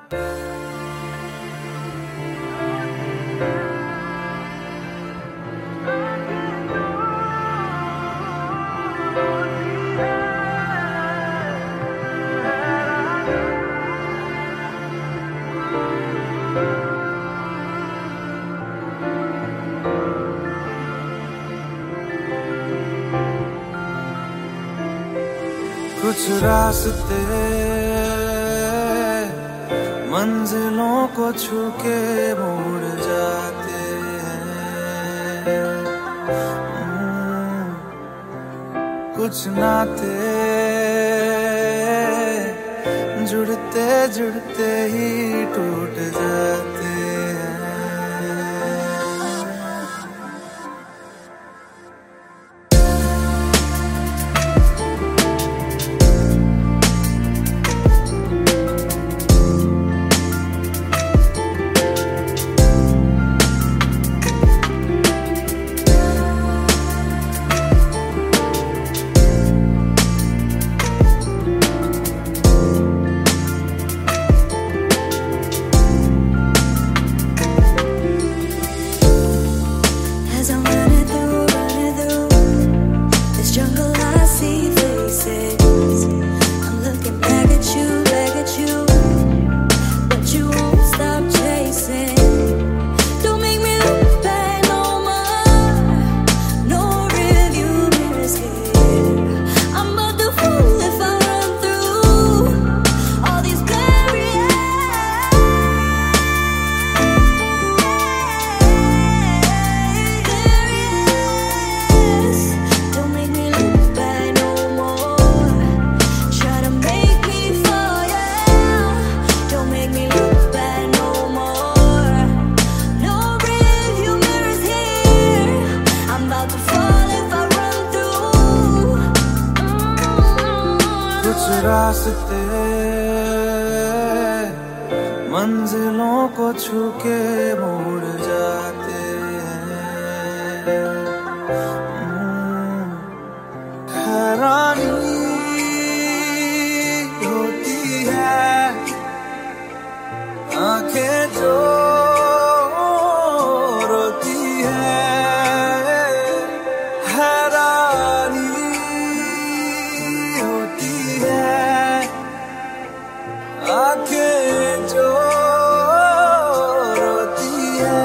कुछ रास्ते मंजिलों को छू के मुड़ जाते हैं, कुछ नाते जुड़ते जुड़ते ही टूट जाते हैं। रास्ते मंजिलों को छू के मुड़ जाते हैं, हैरानी होती है आंखें जो रोती है, हैरानी होती है आंखें जो रोती है।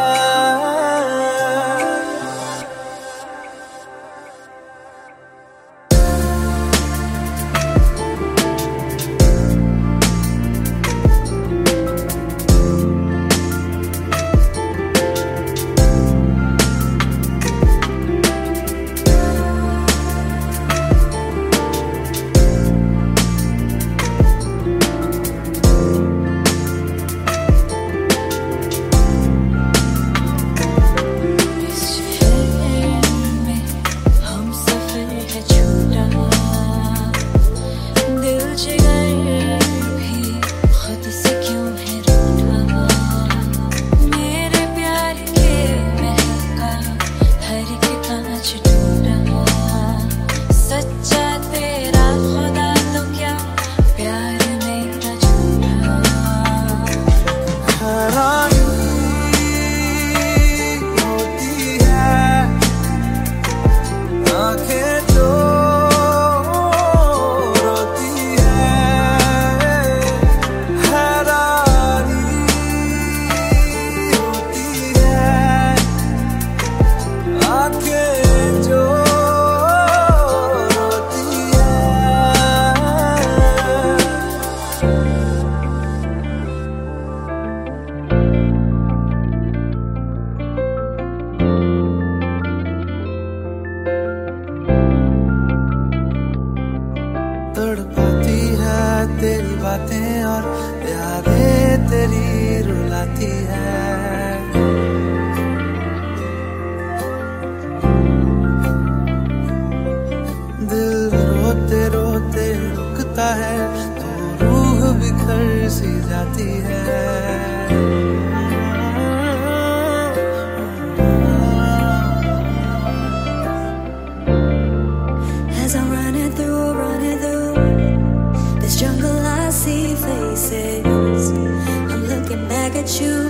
तड़पाती है तेरी बातें और यादें तेरी रुलाती है, दिल रोते रोते रुकता है तो रूह बिखर सी जाती है। As I'm running through this jungle, I see faces. get you